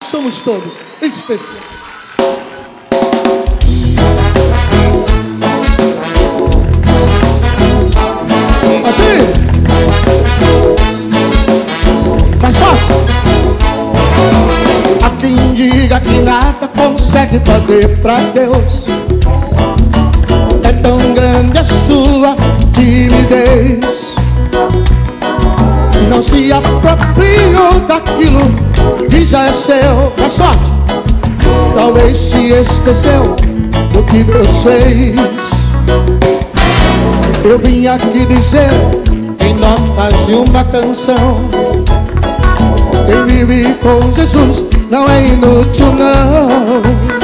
somos todos especiais. Assim. Mais forte. Há quem diga que nada consegue fazer pra Deus. É tão grande a sua timidez. Não se apropriou daquilo que já é seu. Mais forte. Talvez se esqueceu do que Deus fez. Eu vim aqui dizer em notas de uma canção: quem vive com Jesus não é inútil, não.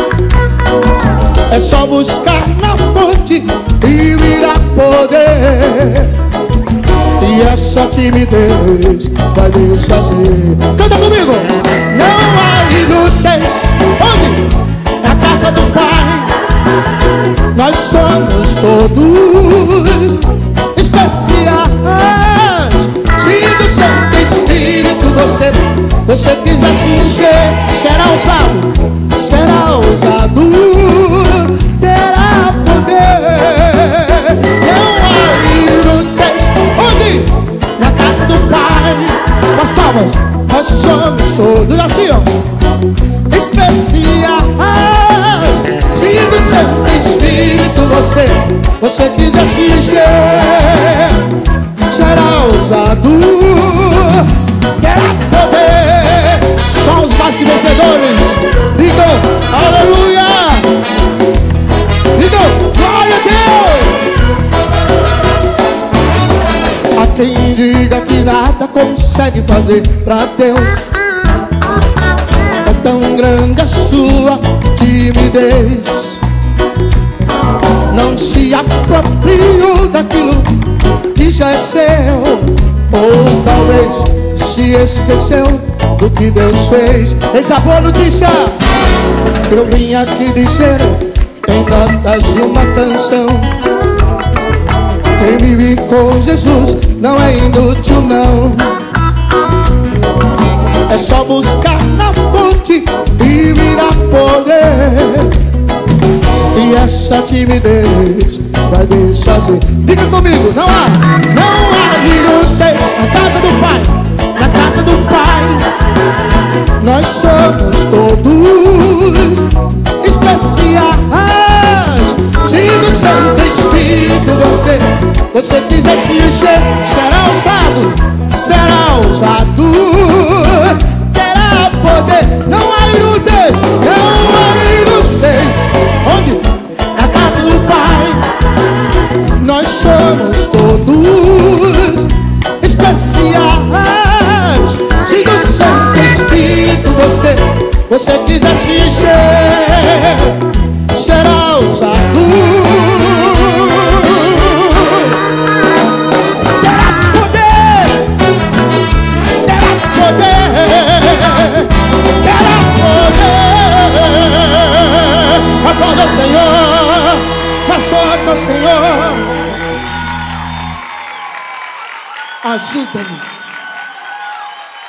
É só buscar na fonte e virá poder. E essa timidez vai desfazer. Canta comigo! Não há inúteis. Onde? Na casa do Pai. Nós somos todos especiais. Se do Santo Espírito você quiser se encher, será usado, será usado, terá poder. Não há inúteis. Onde? Na casa do Pai. Com as palmas. Nós somos todos assim, ó, especiais. Se do Santo Espírito você quiser se encher, será usado, terá poder. Só os mais que vencedores digam aleluia, digam glória a Deus. Há quem diga que nada consegue fazer pra Deus. É tão grande a sua timidez. Não se apropriou daquilo que já é seu. Ou talvez se esqueceu do que Deus fez. Eis a boa notícia. Eu vim aqui dizer em notas de uma canção: quem vive com Jesus não é inútil, não. É só buscar na fonte e virá poder. E essa timidez vai desfazer. Diga comigo, não há inúteis. Na casa do Pai, na casa do Pai. Nós somos todos especiais. Se do Santo Espírito você quiser se encher, será usado, terá poder. Não há inúteis, não há inúteis. Onde? Na casa do Pai. Nós somos todos especiais. Se do Santo Espírito você quiser se encher, será usado, terá poder, terá poder, terá poder. Aplauda o Senhor, dá sorte ao Senhor. Ajuda-me.